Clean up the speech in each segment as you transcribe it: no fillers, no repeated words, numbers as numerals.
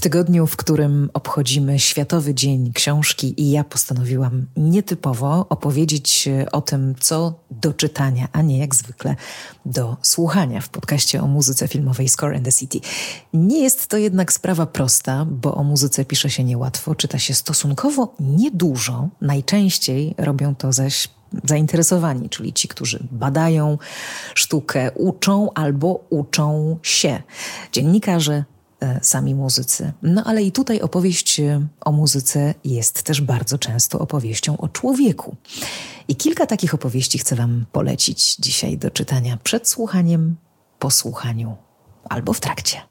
W tygodniu, w którym obchodzimy Światowy Dzień Książki i ja postanowiłam nietypowo opowiedzieć o tym, co do czytania, a nie jak zwykle do słuchania w podcaście o muzyce filmowej Score and the City. Nie jest to jednak sprawa prosta, bo o muzyce pisze się niełatwo, czyta się stosunkowo niedużo. Najczęściej robią to zaś zainteresowani, czyli ci, którzy badają sztukę, uczą albo uczą się. Dziennikarze, sami muzycy. No ale i tutaj opowieść o muzyce jest też bardzo często opowieścią o człowieku. I kilka takich opowieści chcę wam polecić dzisiaj do czytania przed słuchaniem, po słuchaniu albo w trakcie.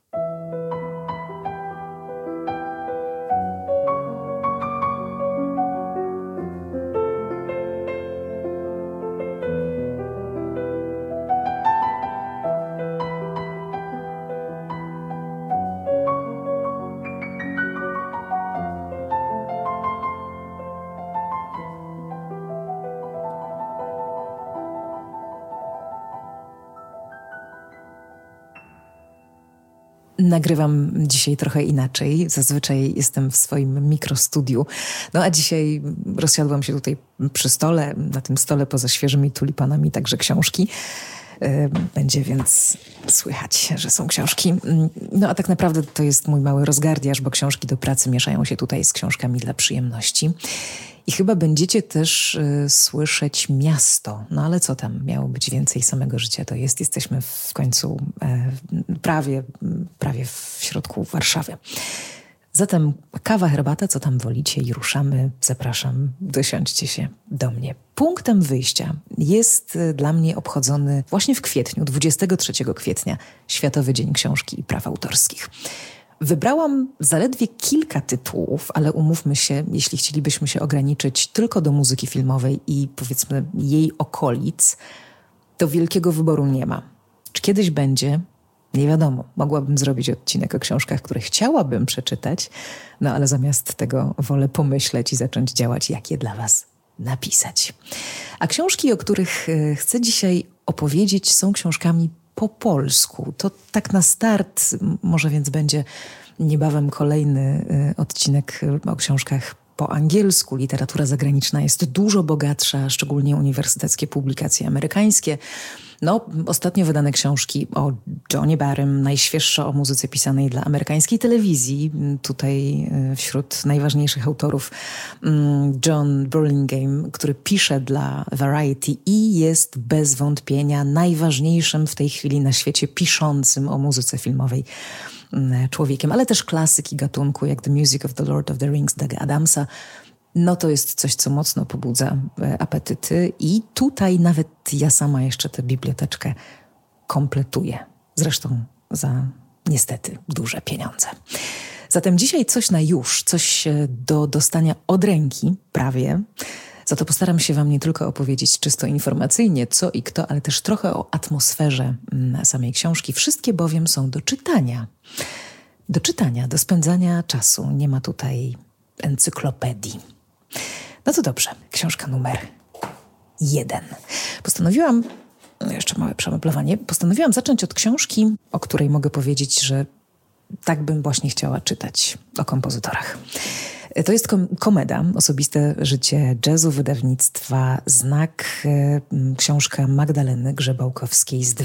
Nagrywam dzisiaj trochę inaczej. Zazwyczaj jestem w swoim mikrostudiu. No a dzisiaj rozsiadłam się tutaj przy stole. Na tym stole poza świeżymi tulipanami także książki. Będzie więc słychać, że są książki. No a tak naprawdę to jest mój mały rozgardiaż, bo książki do pracy mieszają się tutaj z książkami dla przyjemności. I chyba będziecie też słyszeć miasto. No ale co tam? Miało być więcej samego życia. To jest. Jesteśmy w końcu prawie w środku Warszawy. Zatem kawa, herbata, co tam wolicie i ruszamy. Zapraszam, dosiądźcie się do mnie. Punktem wyjścia jest dla mnie obchodzony właśnie w kwietniu, 23 kwietnia, Światowy Dzień Książki i Praw Autorskich. Wybrałam zaledwie kilka tytułów, ale umówmy się, jeśli chcielibyśmy się ograniczyć tylko do muzyki filmowej i powiedzmy jej okolic, to wielkiego wyboru nie ma. Czy kiedyś będzie? Nie wiadomo. Mogłabym zrobić odcinek o książkach, które chciałabym przeczytać, no ale zamiast tego wolę pomyśleć i zacząć działać, jak je dla was napisać. A książki, o których chcę dzisiaj opowiedzieć, są książkami po polsku. To tak na start, może więc będzie niebawem kolejny odcinek o książkach po angielsku. Literatura zagraniczna jest dużo bogatsza, szczególnie uniwersyteckie publikacje amerykańskie. No, ostatnio wydane książki o Johnie Barrym, najświeższa o muzyce pisanej dla amerykańskiej telewizji. Tutaj wśród najważniejszych autorów John Burlingame, który pisze dla Variety i jest bez wątpienia najważniejszym w tej chwili na świecie piszącym o muzyce filmowej człowiekiem, ale też klasyki gatunku jak The Music of the Lord of the Rings Douga Adamsa. No to jest coś, co mocno pobudza apetyty i tutaj nawet ja sama jeszcze tę biblioteczkę kompletuję. Zresztą za niestety duże pieniądze. Zatem dzisiaj coś na już, coś do dostania od ręki, prawie. Za to postaram się wam nie tylko opowiedzieć czysto informacyjnie, co i kto, ale też trochę o atmosferze samej książki. Wszystkie bowiem są do czytania. Do czytania, do spędzania czasu. Nie ma tutaj encyklopedii. No to dobrze, książka numer 1. Jeszcze małe przemeblowanie, postanowiłam zacząć od książki, o której mogę powiedzieć, że tak bym właśnie chciała czytać, o kompozytorach. To jest Komeda, osobiste życie jazzu, wydawnictwa Znak, książka Magdaleny Grzebałkowskiej z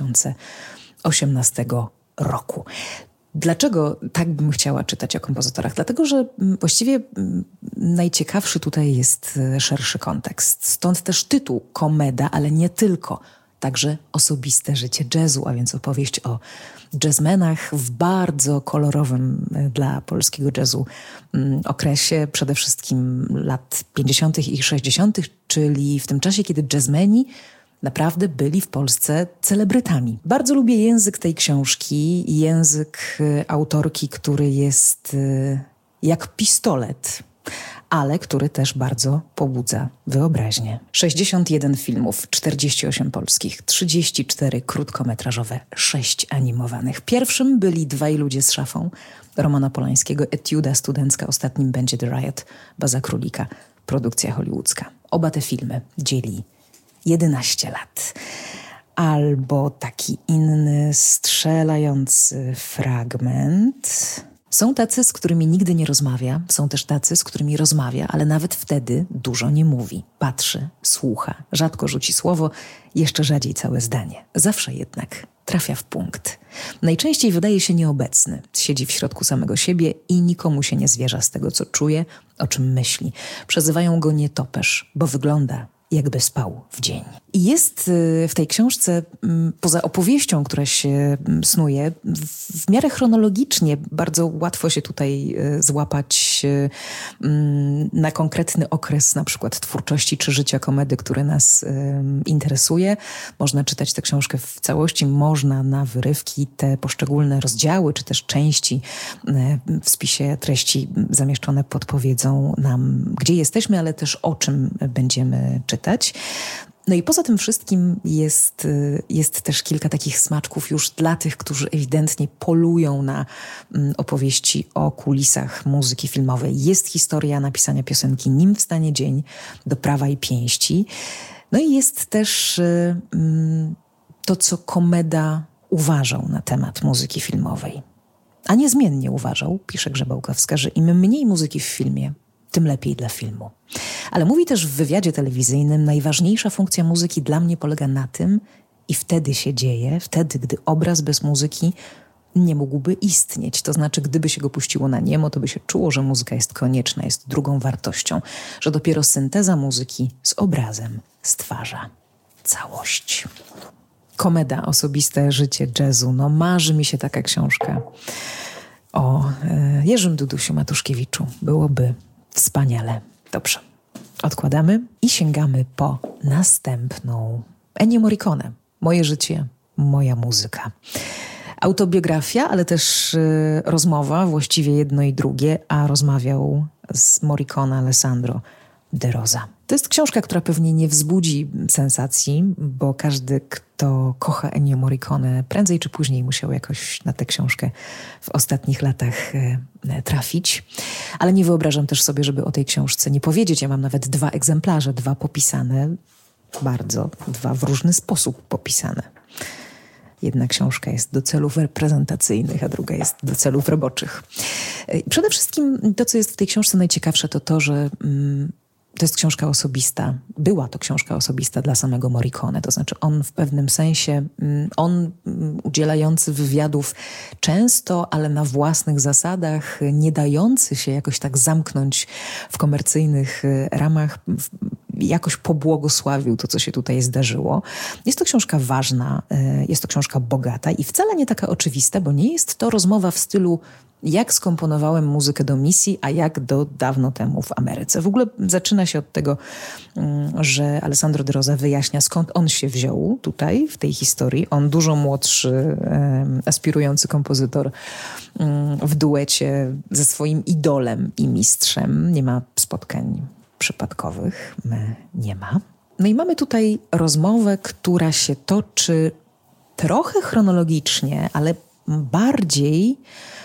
2018 roku. Dlaczego tak bym chciała czytać o kompozytorach? Dlatego, że właściwie najciekawszy tutaj jest szerszy kontekst. Stąd też tytuł Komeda, ale nie tylko. Także osobiste życie jazzu, a więc opowieść o jazzmenach w bardzo kolorowym dla polskiego jazzu okresie, przede wszystkim lat 50. i 60., czyli w tym czasie, kiedy jazzmeni naprawdę byli w Polsce celebrytami. Bardzo lubię język tej książki, język autorki, który jest jak pistolet, ale który też bardzo pobudza wyobraźnię. 61 filmów, 48 polskich, 34 krótkometrażowe, 6 animowanych. Pierwszym byli Dwaj ludzie z szafą Romana Polańskiego, etiuda studencka, ostatnim będzie The Riot, Baza Królika, produkcja hollywoodzka. Oba te filmy dzieli 11 lat. Albo taki inny strzelający fragment Są tacy, z którymi nigdy nie rozmawia, są też tacy, z którymi rozmawia, ale nawet wtedy dużo nie mówi. Patrzy, słucha, rzadko rzuci słowo, jeszcze rzadziej całe zdanie. Zawsze jednak trafia w punkt. Najczęściej wydaje się nieobecny, siedzi w środku samego siebie i nikomu się nie zwierza z tego, co czuje, o czym myśli. Przezywają go nietoperz, bo wygląda, jakby spał w dzień. I jest w tej książce, poza opowieścią, która się snuje, w miarę chronologicznie bardzo łatwo się tutaj złapać na konkretny okres, na przykład twórczości czy życia komedy, który nas interesuje. Można czytać tę książkę w całości, można na wyrywki te poszczególne rozdziały, czy też części w spisie treści zamieszczone podpowiedzą nam, gdzie jesteśmy, ale też o czym będziemy czytać. No i poza tym wszystkim jest też kilka takich smaczków już dla tych, którzy ewidentnie polują na opowieści o kulisach muzyki filmowej. Jest historia napisania piosenki Nim wstanie dzień do prawa i pięści. No i jest też to, co Komeda uważał na temat muzyki filmowej. A niezmiennie uważał, pisze Grzebałkowska, że im mniej muzyki w filmie, tym lepiej dla filmu. Ale mówi też w wywiadzie telewizyjnym, najważniejsza funkcja muzyki dla mnie polega na tym, i wtedy się dzieje, wtedy, gdy obraz bez muzyki nie mógłby istnieć. To znaczy, gdyby się go puściło na niemo, to by się czuło, że muzyka jest konieczna, jest drugą wartością, że dopiero synteza muzyki z obrazem stwarza całość. Komeda, osobiste życie jazzu. No marzy mi się taka książka o Jerzym Dudusiu Matuszkiewiczu. Byłoby wspaniale. Dobrze. Odkładamy i sięgamy po następną. Ennio Morricone. Moje życie, moja muzyka. Autobiografia, ale też rozmowa, właściwie jedno i drugie, a rozmawiał z Morricone Alessandro de Rosa. To jest książka, która pewnie nie wzbudzi sensacji, bo każdy, kto kocha Ennio Morricone, prędzej czy później musiał jakoś na tę książkę w ostatnich latach trafić. Ale nie wyobrażam też sobie, żeby o tej książce nie powiedzieć. Ja mam nawet 2 egzemplarze, 2 popisane, dwa w różny sposób popisane. Jedna książka jest do celów reprezentacyjnych, a druga jest do celów roboczych. Przede wszystkim to, co jest w tej książce najciekawsze, to, że to jest książka osobista. Była to książka osobista dla samego Morricone. To znaczy on w pewnym sensie, udzielający wywiadów często, ale na własnych zasadach, nie dający się jakoś tak zamknąć w komercyjnych ramach, jakoś pobłogosławił to, co się tutaj zdarzyło. Jest to książka ważna, jest to książka bogata i wcale nie taka oczywista, bo nie jest to rozmowa w stylu jak skomponowałem muzykę do misji, a jak do dawno temu w Ameryce. W ogóle zaczyna się od tego, że Alessandro de Rosa wyjaśnia, skąd on się wziął tutaj, w tej historii. On dużo młodszy, aspirujący kompozytor w duecie ze swoim idolem i mistrzem. Nie ma spotkań przypadkowych, nie ma. No i mamy tutaj rozmowę, która się toczy trochę chronologicznie, ale bardziej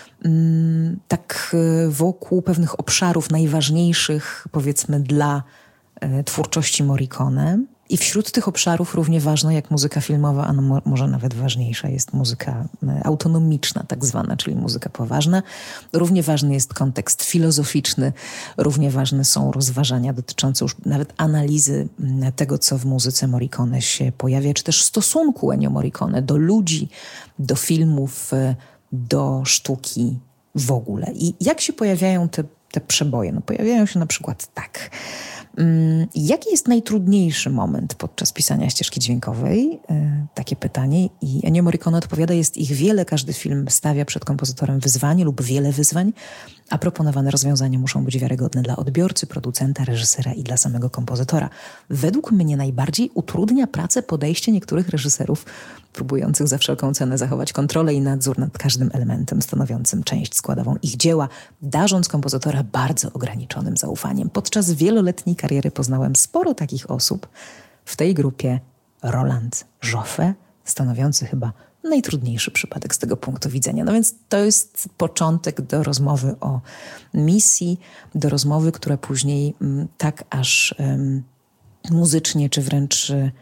tak wokół pewnych obszarów najważniejszych, powiedzmy, dla twórczości Morricone. I wśród tych obszarów równie ważna jak muzyka filmowa, a może nawet ważniejsza jest muzyka autonomiczna tak zwana, czyli muzyka poważna. Równie ważny jest kontekst filozoficzny, równie ważne są rozważania dotyczące już nawet analizy tego, co w muzyce Morricone się pojawia, czy też stosunku Ennio Morricone do ludzi, do filmów, do sztuki w ogóle. I jak się pojawiają te przeboje? No pojawiają się na przykład tak. Jaki jest najtrudniejszy moment podczas pisania ścieżki dźwiękowej? Takie pytanie. I Ennio Morricone odpowiada, jest ich wiele. Każdy film stawia przed kompozytorem wyzwanie lub wiele wyzwań, a proponowane rozwiązania muszą być wiarygodne dla odbiorcy, producenta, reżysera i dla samego kompozytora. Według mnie najbardziej utrudnia pracę podejście niektórych reżyserów, próbujących za wszelką cenę zachować kontrolę i nadzór nad każdym elementem stanowiącym część składową ich dzieła, darząc kompozytora bardzo ograniczonym zaufaniem. Podczas wieloletniej kariery poznałem sporo takich osób, w tej grupie Roland Joffé, stanowiący chyba najtrudniejszy przypadek z tego punktu widzenia. No więc to jest początek do rozmowy o misji, do rozmowy, która później tak aż muzycznie, czy wręcz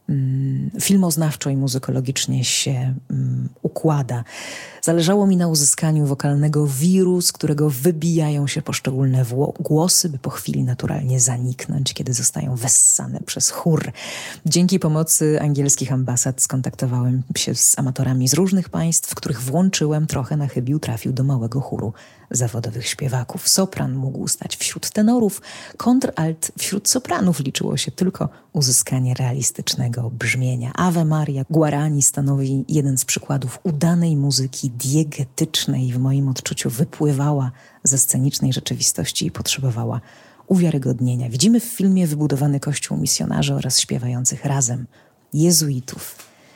filmoznawczo i muzykologicznie się układa. Zależało mi na uzyskaniu wokalnego wiru, z którego wybijają się poszczególne głosy, by po chwili naturalnie zaniknąć, kiedy zostają wessane przez chór. Dzięki pomocy angielskich ambasad skontaktowałem się z amatorami z różnych państw, których włączyłem, trochę na chybił trafił do małego chóru zawodowych śpiewaków. Sopran mógł stać wśród tenorów, kontralt wśród sopranów. Liczyło się tylko uzyskanie realistycznego brzmienia. Ave Maria Guarani stanowi jeden z przykładów udanej muzyki diegetycznej. W moim odczuciu wypływała ze scenicznej rzeczywistości i potrzebowała uwiarygodnienia. Widzimy w filmie wybudowany kościół misjonarzy oraz śpiewających razem jezuitów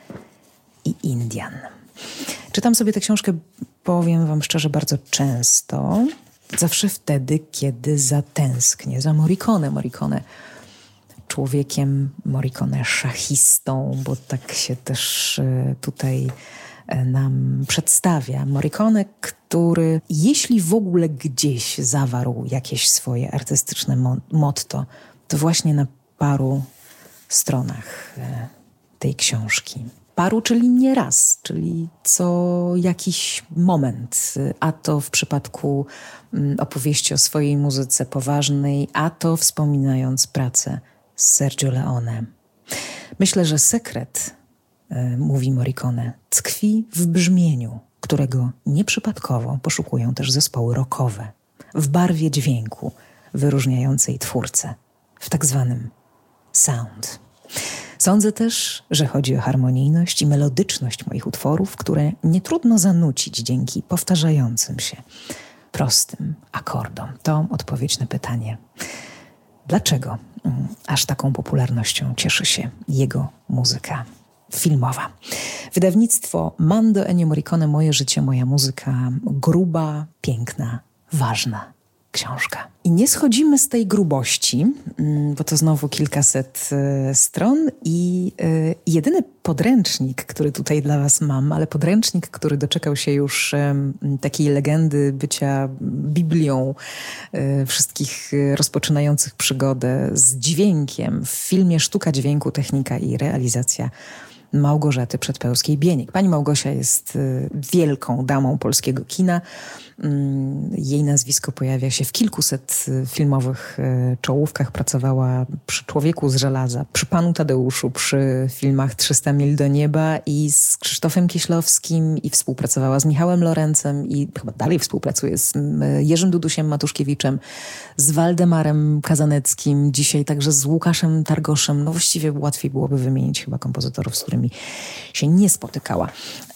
i Indian. Czytam sobie tę książkę, powiem wam szczerze, bardzo często. Zawsze wtedy, kiedy zatęsknię za Morricone człowiekiem, Morricone szachistą, bo tak się też tutaj nam przedstawia. Morricone, który jeśli w ogóle gdzieś zawarł jakieś swoje artystyczne motto, to właśnie na paru stronach tej książki. Paru, czyli nie raz, czyli co jakiś moment, a to w przypadku opowieści o swojej muzyce poważnej, a to wspominając pracę z Sergio Leone. Myślę, że sekret, mówi Morricone, tkwi w brzmieniu, którego nieprzypadkowo poszukują też zespoły rockowe, w barwie dźwięku wyróżniającej twórcę, w tak zwanym sound. Sądzę też, że chodzi o harmonijność i melodyczność moich utworów, które nie trudno zanucić dzięki powtarzającym się prostym akordom. To odpowiedź na pytanie, dlaczego aż taką popularnością cieszy się jego muzyka filmowa. Wydawnictwo Mando Ennio Morricone, Moje życie, moja muzyka. Gruba, piękna, ważna książka. I nie schodzimy z tej grubości, bo to znowu kilkaset stron i jedyny podręcznik, który tutaj dla was mam, ale podręcznik, który doczekał się już takiej legendy bycia Biblią wszystkich rozpoczynających przygodę z dźwiękiem w filmie Sztuka dźwięku, technika i realizacja Małgorzaty Przedpełskiej-Bieniek. Pani Małgosia jest wielką damą polskiego kina. Jej nazwisko pojawia się w kilkuset filmowych czołówkach. Pracowała przy Człowieku z żelaza, przy Panu Tadeuszu, przy filmach 300 mil do nieba i z Krzysztofem Kieślowskim i współpracowała z Michałem Lorencem i chyba dalej współpracuje z Jerzym Dudusiem Matuszkiewiczem, z Waldemarem Kazaneckim, dzisiaj także z Łukaszem Targoszem. No właściwie łatwiej byłoby wymienić chyba kompozytorów, z którymi się nie spotykała.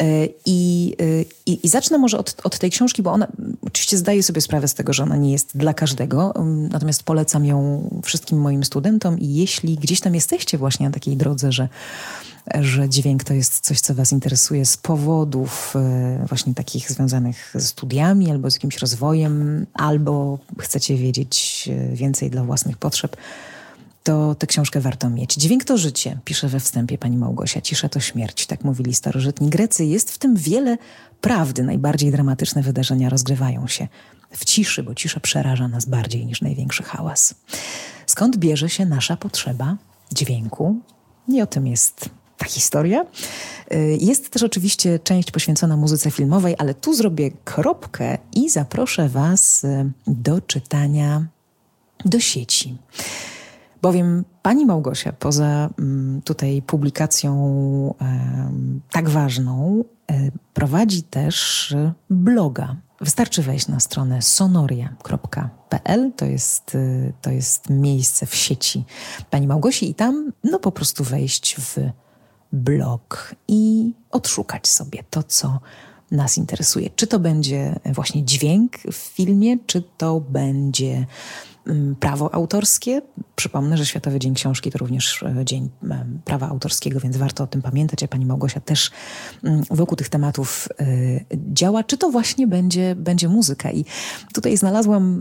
I zacznę może od tej książki, bo ona oczywiście zdaję sobie sprawę z tego, że ona nie jest dla każdego, natomiast polecam ją wszystkim moim studentom i jeśli gdzieś tam jesteście właśnie na takiej drodze, że dźwięk to jest coś, co was interesuje z powodów właśnie takich związanych ze studiami albo z jakimś rozwojem, albo chcecie wiedzieć więcej dla własnych potrzeb, to tę książkę warto mieć. Dźwięk to życie, pisze we wstępie pani Małgosia. Cisza to śmierć, tak mówili starożytni Grecy. Jest w tym wiele prawdy. Najbardziej dramatyczne wydarzenia rozgrywają się w ciszy, bo cisza przeraża nas bardziej niż największy hałas. Skąd bierze się nasza potrzeba dźwięku? I o tym jest ta historia. Jest też oczywiście część poświęcona muzyce filmowej, ale tu zrobię kropkę i zaproszę was do czytania do sieci. Bowiem pani Małgosia, poza tutaj publikacją tak ważną, prowadzi też bloga. Wystarczy wejść na stronę sonoria.pl, to jest miejsce w sieci pani Małgosi i tam po prostu wejść w blog i odszukać sobie to, co nas interesuje. Czy to będzie właśnie dźwięk w filmie, czy to będzie prawo autorskie. Przypomnę, że Światowy Dzień Książki to również Dzień Prawa Autorskiego, więc warto o tym pamiętać, a pani Małgosia też wokół tych tematów działa. Czy to właśnie będzie muzyka? I tutaj znalazłam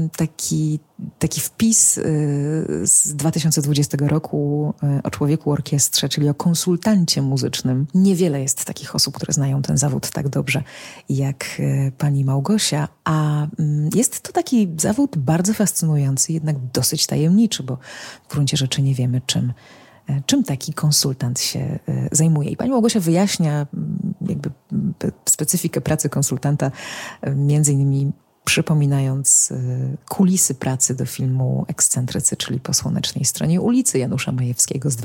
taki wpis z 2020 roku o Człowieku Orkiestrze, czyli o konsultancie muzycznym. Niewiele jest takich osób, które znają ten zawód tak dobrze jak pani Małgosia, a jest to taki zawód bardzo fascynujący, jednak dosyć tajemniczy, bo w gruncie rzeczy nie wiemy, czym czym taki konsultant się zajmuje. I pani Małgosia wyjaśnia jakby specyfikę pracy konsultanta, między innymi przypominając kulisy pracy do filmu Ekscentrycy, czyli Po słonecznej stronie ulicy Janusza Majewskiego z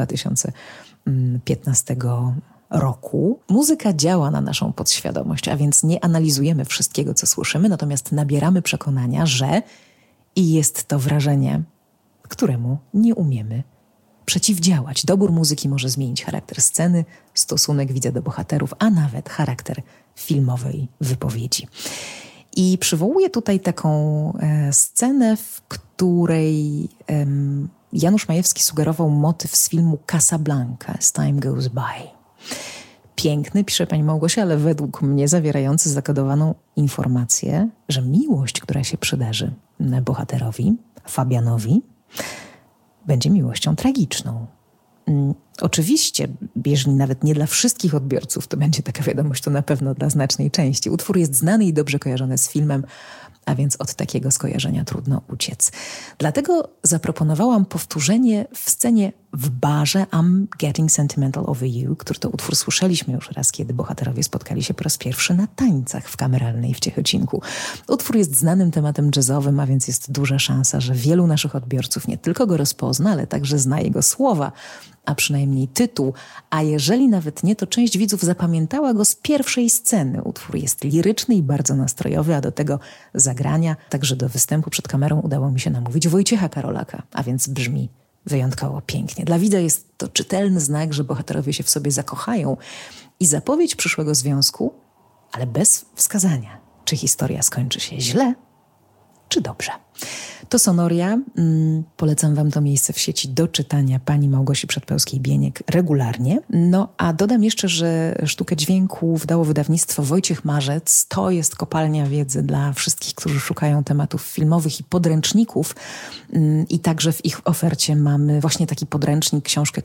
2015 roku. Muzyka działa na naszą podświadomość, a więc nie analizujemy wszystkiego, co słyszymy, natomiast nabieramy przekonania, że i jest to wrażenie, któremu nie umiemy przeciwdziałać. Dobór muzyki może zmienić charakter sceny, stosunek widza do bohaterów, a nawet charakter filmowej wypowiedzi. I przywołuję tutaj taką scenę, w której Janusz Majewski sugerował motyw z filmu Casablanca, As Time Goes By. Piękny, pisze pani Małgosia, ale według mnie zawierający zakodowaną informację, że miłość, która się przydarzy bohaterowi, Fabianowi, będzie miłością tragiczną. Oczywiście, jeżeli nawet nie dla wszystkich odbiorców, to będzie taka wiadomość, to na pewno dla znacznej części. Utwór jest znany i dobrze kojarzony z filmem, a więc od takiego skojarzenia trudno uciec. Dlatego zaproponowałam powtórzenie w scenie w barze I'm Getting Sentimental Over You, który to utwór słyszeliśmy już raz, kiedy bohaterowie spotkali się po raz pierwszy na tańcach w Kameralnej w Ciechocinku. Utwór jest znanym tematem jazzowym, a więc jest duża szansa, że wielu naszych odbiorców nie tylko go rozpozna, ale także zna jego słowa, a przynajmniej tytuł, a jeżeli nawet nie, to część widzów zapamiętała go z pierwszej sceny. Utwór jest liryczny i bardzo nastrojowy, a do tego zagrania, także do występu przed kamerą udało mi się namówić Wojciecha Karolaka, a więc brzmi wyjątkowo pięknie. Dla widza jest to czytelny znak, że bohaterowie się w sobie zakochają i zapowiedź przyszłego związku, ale bez wskazania, czy historia skończy się źle, czy dobrze. To Sonoria. Polecam wam to miejsce w sieci do czytania pani Małgosi Przedpełskiej-Bieniek regularnie. No a dodam jeszcze, że sztukę dźwięku wydało wydawnictwo Wojciech Marzec. To jest kopalnia wiedzy dla wszystkich, którzy szukają tematów filmowych i podręczników. I także w ich ofercie mamy właśnie taki podręcznik, książkę,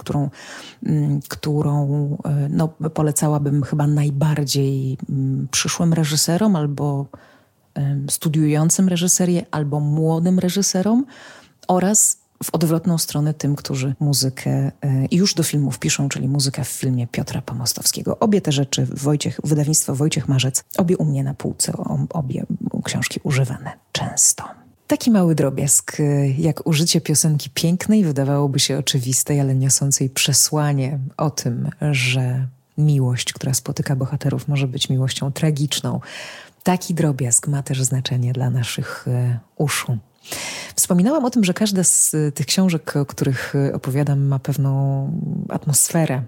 którą polecałabym chyba najbardziej przyszłym reżyserom albo studiującym reżyserię albo młodym reżyserom oraz w odwrotną stronę tym, którzy muzykę już do filmów piszą, czyli muzyka w filmie Piotra Pomostowskiego. Obie te rzeczy, wydawnictwo Wojciech Marzec, obie u mnie na półce, obie książki używane często. Taki mały drobiazg, jak użycie piosenki pięknej, wydawałoby się oczywistej, ale niosącej przesłanie o tym, że miłość, która spotyka bohaterów, może być miłością tragiczną. Taki drobiazg ma też znaczenie dla naszych uszu. Wspominałam o tym, że każda z tych książek, o których opowiadam, ma pewną atmosferę,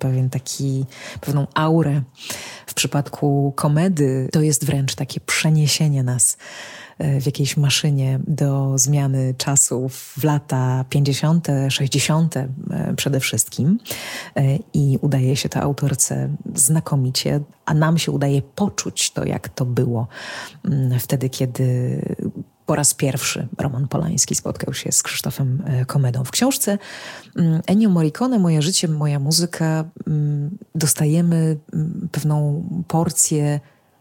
pewną aurę. W przypadku komedy to jest wręcz takie przeniesienie nas w jakiejś maszynie do zmiany czasów w lata 50., 60. przede wszystkim. I udaje się to autorce znakomicie, a nam się udaje poczuć to, jak to było wtedy, kiedy po raz pierwszy Roman Polański spotkał się z Krzysztofem Komedą. W książce Ennio Morricone, Moje życie, moja muzyka, dostajemy pewną porcję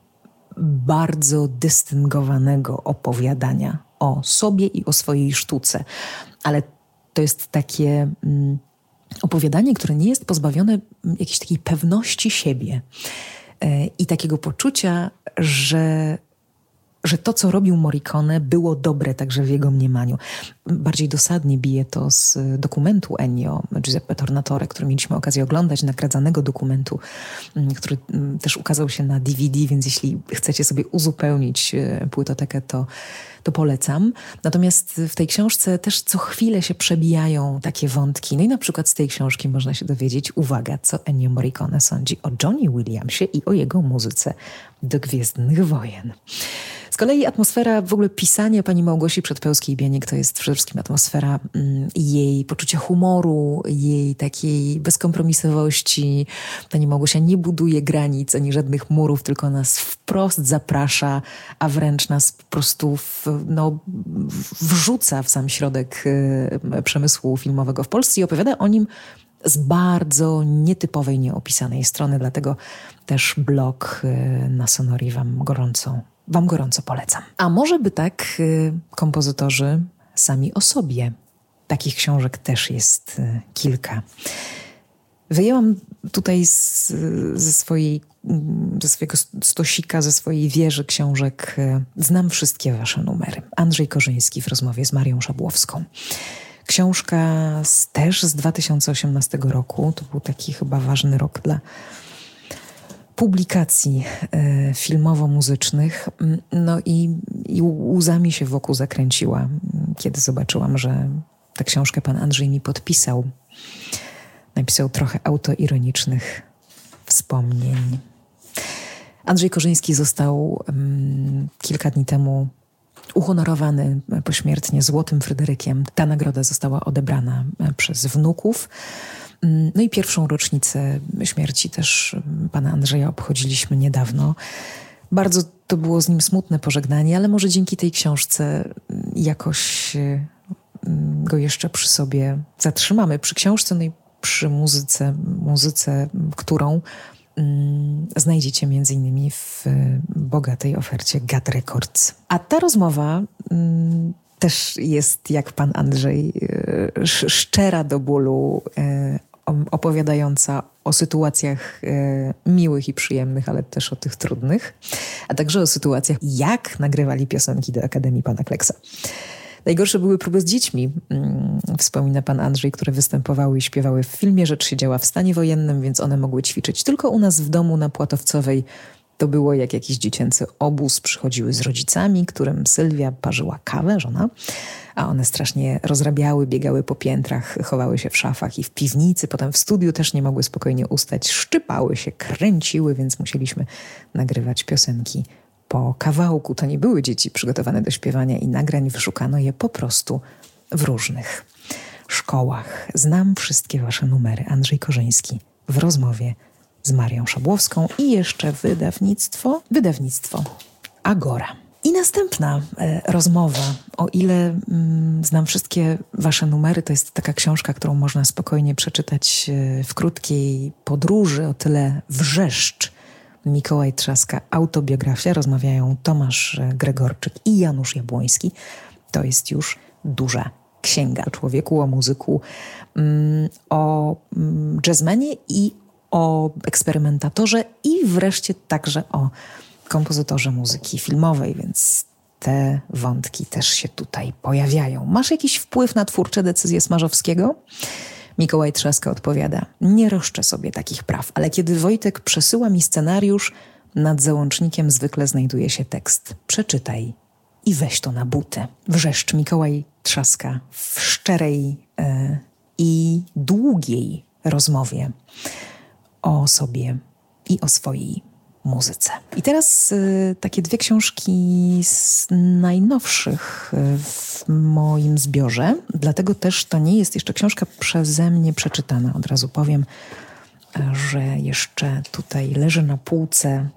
bardzo dystyngowanego opowiadania o sobie i o swojej sztuce. Ale to jest takie opowiadanie, które nie jest pozbawione jakiejś takiej pewności siebie i takiego poczucia, że to, co robił Morricone, było dobre także w jego mniemaniu. Bardziej dosadnie bije to z dokumentu Ennio Giuseppe Tornatore, który mieliśmy okazję oglądać, nagradzanego dokumentu, który też ukazał się na DVD, więc jeśli chcecie sobie uzupełnić płytotekę, to polecam. Natomiast w tej książce też co chwilę się przebijają takie wątki. No i na przykład z tej książki można się dowiedzieć, uwaga, co Ennio Morricone sądzi o Johnie Williamsie i o jego muzyce do Gwiezdnych Wojen. Z kolei atmosfera, w ogóle pisanie pani Małgosi Przedpełskiej-Bieniek to jest przede wszystkim atmosfera jej poczucia humoru, jej takiej bezkompromisowości. Pani Małgosia nie buduje granic ani żadnych murów, tylko nas wprost zaprasza, a wręcz nas po prostu wrzuca w sam środek przemysłu filmowego w Polsce i opowiada o nim z bardzo nietypowej, nieopisanej strony. Dlatego też blog na Sonorii wam gorąco polecam. A może by tak kompozytorzy sami o sobie takich książek też jest kilka. Wyjęłam tutaj ze swojego stosika, ze swojej wieży książek Znam wszystkie wasze numery. Andrzej Korzyński w rozmowie z Marią Szabłowską. Książka też z 2018 roku. To był taki chyba ważny rok dla publikacji filmowo-muzycznych. No i łzami się wokół zakręciła, kiedy zobaczyłam, że tę książkę pan Andrzej mi podpisał. Napisał trochę autoironicznych wspomnień. Andrzej Korzyński został kilka dni temu uhonorowany pośmiertnie Złotym Fryderykiem. Ta nagroda została odebrana przez wnuków. No i pierwszą rocznicę śmierci też pana Andrzeja obchodziliśmy niedawno. Bardzo to było z nim smutne pożegnanie, ale może dzięki tej książce jakoś go jeszcze przy sobie zatrzymamy. Przy książce, no i przy muzyce, którą znajdziecie między innymi w bogatej ofercie GAT Records. A ta rozmowa też jest, jak pan Andrzej, szczera do bólu, opowiadająca o sytuacjach miłych i przyjemnych, ale też o tych trudnych, a także o sytuacjach, jak nagrywali piosenki do Akademii pana Kleksa. Najgorsze były próby z dziećmi, wspomina pan Andrzej, które występowały i śpiewały w filmie. Rzecz się działa w stanie wojennym, więc one mogły ćwiczyć tylko u nas w domu na Płatowcowej. To było jak jakiś dziecięcy obóz. Przychodziły z rodzicami, którym Sylwia parzyła kawę, żona, a one strasznie rozrabiały, biegały po piętrach, chowały się w szafach i w piwnicy. Potem w studiu też nie mogły spokojnie ustać, szczypały się, kręciły, więc musieliśmy nagrywać piosenki po kawałku. To nie były dzieci przygotowane do śpiewania i nagrań, wyszukano je po prostu w różnych szkołach. Znam wszystkie wasze numery. Andrzej Korzyński w rozmowie z Marią Szabłowską i jeszcze wydawnictwo Agora. I następna rozmowa, o ile znam wszystkie wasze numery, to jest taka książka, którą można spokojnie przeczytać w krótkiej podróży, o tyle Wrzeszcz, Mikołaj Trzaska, autobiografia. Rozmawiają Tomasz Gregorczyk i Janusz Jabłoński. To jest już duża księga o człowieku, o muzyku, o jazzmanie i o eksperymentatorze i wreszcie także o kompozytorze muzyki filmowej, więc te wątki też się tutaj pojawiają. Masz jakiś wpływ na twórcze decyzje Smarzowskiego? Mikołaj Trzaska odpowiada: nie roszczę sobie takich praw, ale kiedy Wojtek przesyła mi scenariusz, nad załącznikiem zwykle znajduje się tekst. Przeczytaj i weź to na butę. Wrzeszcz, Mikołaj Trzaska w szczerej i długiej rozmowie o sobie i o swojej muzyce. I teraz takie dwie książki z najnowszych w moim zbiorze, dlatego też to nie jest jeszcze książka przeze mnie przeczytana. Od razu powiem, że jeszcze tutaj leży na półce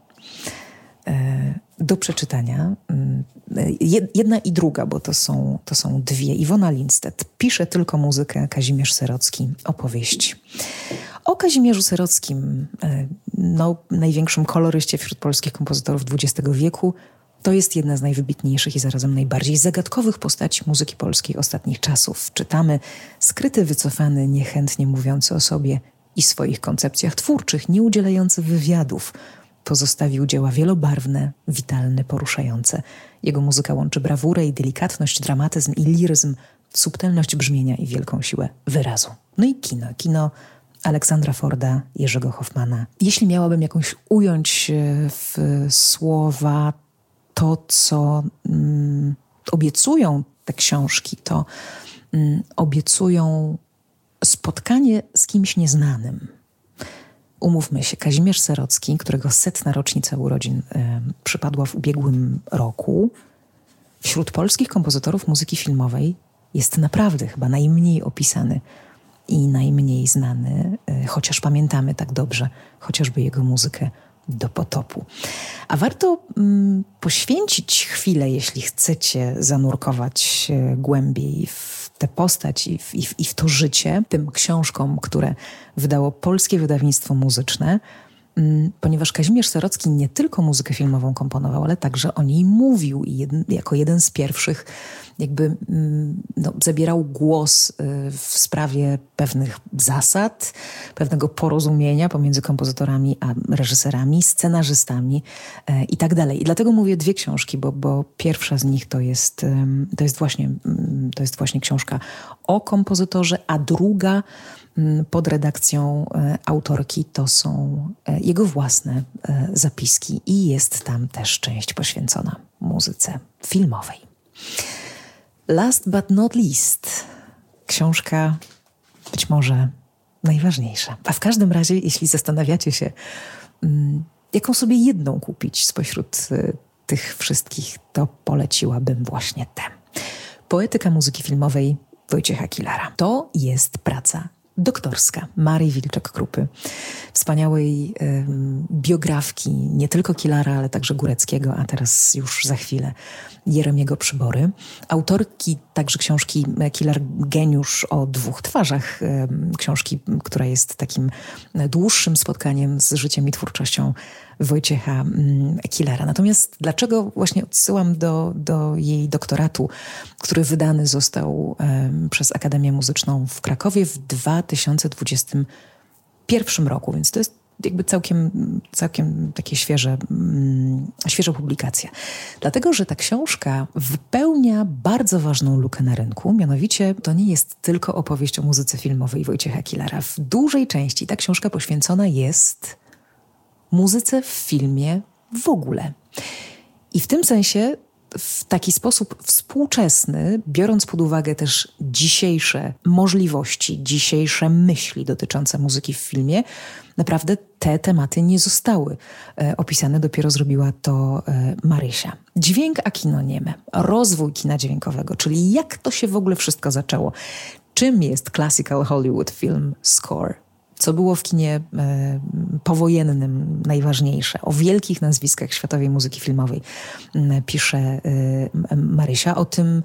do przeczytania. Jedna i druga, bo to są dwie. Iwona Lindstedt, Pisze tylko muzykę, Kazimierz Serocki, opowieść. O Kazimierzu Serockim, największym koloryście wśród polskich kompozytorów XX wieku, to jest jedna z najwybitniejszych i zarazem najbardziej zagadkowych postaci muzyki polskiej ostatnich czasów. Czytamy skryty, wycofany, niechętnie mówiący o sobie i swoich koncepcjach twórczych, nie udzielający wywiadów. Pozostawił dzieła wielobarwne, witalne, poruszające. Jego muzyka łączy brawurę i delikatność, dramatyzm i liryzm, subtelność brzmienia i wielką siłę wyrazu. No i kino Aleksandra Forda, Jerzego Hoffmana. Jeśli miałabym jakąś ująć w słowa to, co obiecują te książki, to obiecują spotkanie z kimś nieznanym. Umówmy się, Kazimierz Serocki, którego 100. rocznica urodzin przypadła w ubiegłym roku, wśród polskich kompozytorów muzyki filmowej jest naprawdę chyba najmniej opisany i najmniej znany, chociaż pamiętamy tak dobrze chociażby jego muzykę do Potopu. A warto poświęcić chwilę, jeśli chcecie zanurkować głębiej w tę postać i w to życie, tym książkom, które wydało polskie wydawnictwo muzyczne. ponieważ Kazimierz Serocki nie tylko muzykę filmową komponował, ale także o niej mówił i jako jeden z pierwszych jakby zabierał głos w sprawie pewnych zasad, pewnego porozumienia pomiędzy kompozytorami a reżyserami, scenarzystami i tak dalej. I dlatego mówię dwie książki, bo pierwsza z nich to jest właśnie książka o kompozytorze, a druga pod redakcją autorki to są jego własne zapiski i jest tam też część poświęcona muzyce filmowej. Last but not least, książka być może najważniejsza. A w każdym razie, jeśli zastanawiacie się, jaką sobie jedną kupić spośród tych wszystkich, to poleciłabym właśnie tę. Poetyka muzyki filmowej Wojciecha Kilara. To jest praca doktorska Marii Wilczek-Krupy, wspaniałej biografki nie tylko Kilara, ale także Góreckiego, a teraz już za chwilę Jeremiego Przybory. Autorki także książki Kilar Geniusz o dwóch twarzach, książki, która jest takim dłuższym spotkaniem z życiem i twórczością Wojciecha Kilara. Natomiast dlaczego właśnie odsyłam do jej doktoratu, który wydany został przez Akademię Muzyczną w Krakowie w 2021 roku, więc to jest jakby całkiem takie świeża publikacja. Dlatego, że ta książka wypełnia bardzo ważną lukę na rynku, mianowicie to nie jest tylko opowieść o muzyce filmowej Wojciecha Kilara. W dużej części ta książka poświęcona jest muzyce w filmie w ogóle. I w tym sensie w taki sposób współczesny, biorąc pod uwagę też dzisiejsze możliwości, dzisiejsze myśli dotyczące muzyki w filmie, naprawdę te tematy nie zostały opisane, dopiero zrobiła to Marysia. Dźwięk a kino nieme, rozwój kina dźwiękowego, czyli jak to się w ogóle wszystko zaczęło. Czym jest Classical Hollywood Film Score? Co było w kinie powojennym najważniejsze. O wielkich nazwiskach światowej muzyki filmowej pisze Marysia. O tym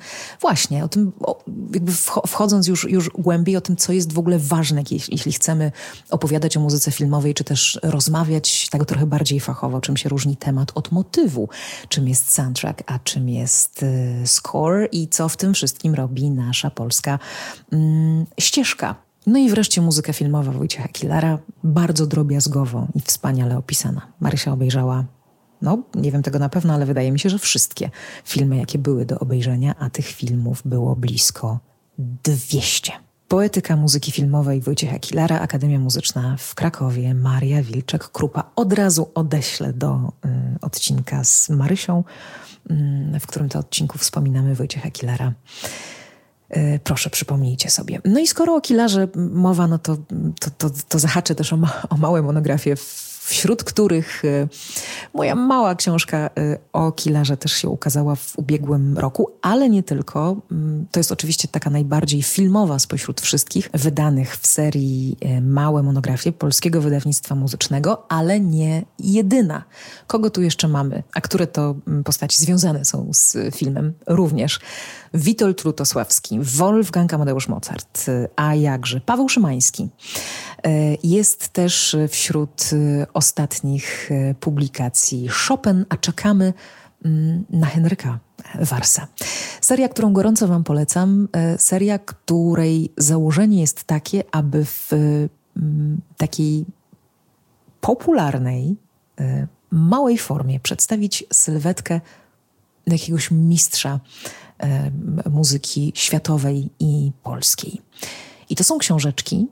jakby wchodząc już głębiej, o tym, co jest w ogóle ważne, jeśli chcemy opowiadać o muzyce filmowej, czy też rozmawiać tak trochę bardziej fachowo, czym się różni temat od motywu, czym jest soundtrack, a czym jest score i co w tym wszystkim robi nasza polska ścieżka. No i wreszcie muzyka filmowa Wojciecha Kilara, bardzo drobiazgowo i wspaniale opisana. Marysia obejrzała, nie wiem tego na pewno, ale wydaje mi się, że wszystkie filmy, jakie były do obejrzenia, a tych filmów było blisko 200. Poetyka muzyki filmowej Wojciecha Kilara, Akademia Muzyczna w Krakowie, Maria Wilczek-Krupa. Od razu odeślę do odcinka z Marysią, w którym to odcinku wspominamy Wojciecha Kilara. Proszę, przypomnijcie sobie. No i skoro o Kilarze mowa, to zahaczę też o małe monografie, wśród których moja mała książka o Kilarze też się ukazała w ubiegłym roku, ale nie tylko. To jest oczywiście taka najbardziej filmowa spośród wszystkich wydanych w serii małe monografie Polskiego Wydawnictwa Muzycznego, ale nie jedyna. Kogo tu jeszcze mamy? A które to postaci związane są z filmem? Również Witold Lutosławski, Wolfgang Amadeusz Mozart, a jakże Paweł Szymański. Jest też wśród ostatnich publikacji Chopin, a czekamy na Henryka Warsa. Seria, którą gorąco wam polecam, seria, której założenie jest takie, aby w takiej popularnej, małej formie przedstawić sylwetkę jakiegoś mistrza muzyki światowej i polskiej. I to są książeczki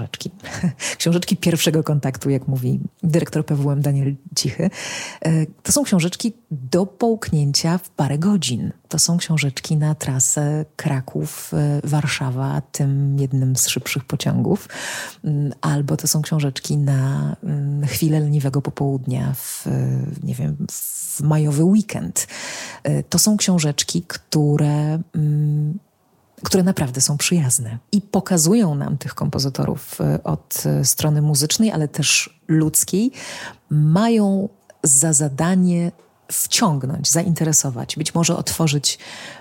pierwszego kontaktu, jak mówi dyrektor PWM Daniel Cichy. To są książeczki do połknięcia w parę godzin. To są książeczki na trasę Kraków-Warszawa, tym jednym z szybszych pociągów. Albo to są książeczki na chwilę leniwego popołudnia w majowy weekend. To są książeczki, które naprawdę są przyjazne i pokazują nam tych kompozytorów od strony muzycznej, ale też ludzkiej. Mają za zadanie wciągnąć, zainteresować, być może otworzyć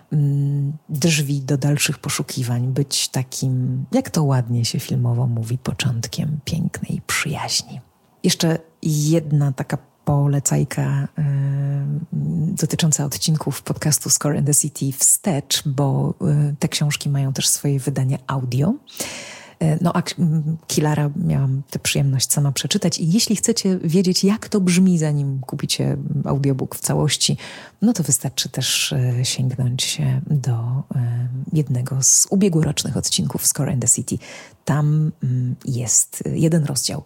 drzwi do dalszych poszukiwań, być takim, jak to ładnie się filmowo mówi, początkiem pięknej przyjaźni. Jeszcze jedna taka polecajka dotycząca odcinków podcastu Score and the City wstecz, bo te książki mają też swoje wydanie audio. No a Killara miałam tę przyjemność sama przeczytać i jeśli chcecie wiedzieć, jak to brzmi, zanim kupicie audiobook w całości, no to wystarczy też sięgnąć do jednego z ubiegłorocznych odcinków Score and the City. Tam jest jeden rozdział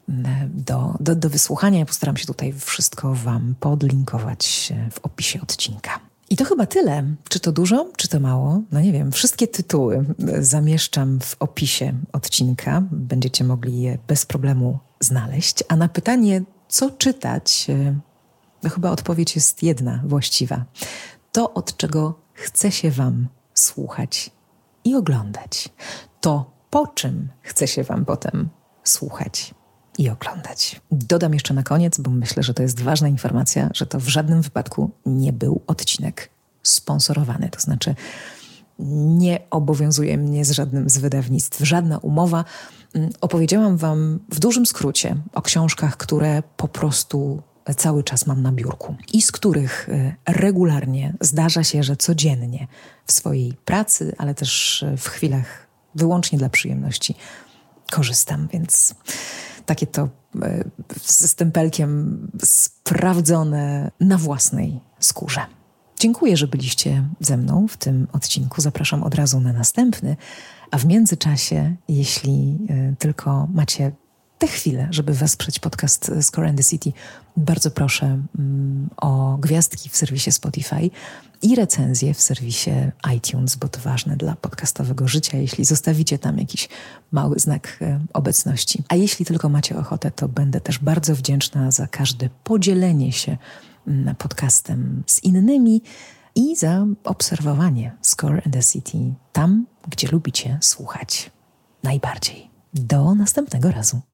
do wysłuchania. Ja postaram się tutaj wszystko wam podlinkować w opisie odcinka. I to chyba tyle. Czy to dużo, czy to mało? No nie wiem. Wszystkie tytuły zamieszczam w opisie odcinka. Będziecie mogli je bez problemu znaleźć. A na pytanie, co czytać, to chyba odpowiedź jest jedna właściwa. To, od czego chce się wam słuchać i oglądać. To, po czym chce się wam potem słuchać i oglądać. Dodam jeszcze na koniec, bo myślę, że to jest ważna informacja, że to w żadnym wypadku nie był odcinek sponsorowany. To znaczy nie obowiązuje mnie z żadnym z wydawnictw żadna umowa. Opowiedziałam wam w dużym skrócie o książkach, które po prostu cały czas mam na biurku i z których regularnie zdarza się, że codziennie w swojej pracy, ale też w chwilach wyłącznie dla przyjemności korzystam, więc takie to ze stempelkiem sprawdzone na własnej skórze. Dziękuję, że byliście ze mną w tym odcinku. Zapraszam od razu na następny, a w międzyczasie, jeśli tylko macie tę chwilę, żeby wesprzeć podcast Score and the City, bardzo proszę o gwiazdki w serwisie Spotify i recenzje w serwisie iTunes, bo to ważne dla podcastowego życia, jeśli zostawicie tam jakiś mały znak obecności. A jeśli tylko macie ochotę, to będę też bardzo wdzięczna za każde podzielenie się podcastem z innymi i za obserwowanie Score and the City tam, gdzie lubicie słuchać najbardziej. Do następnego razu.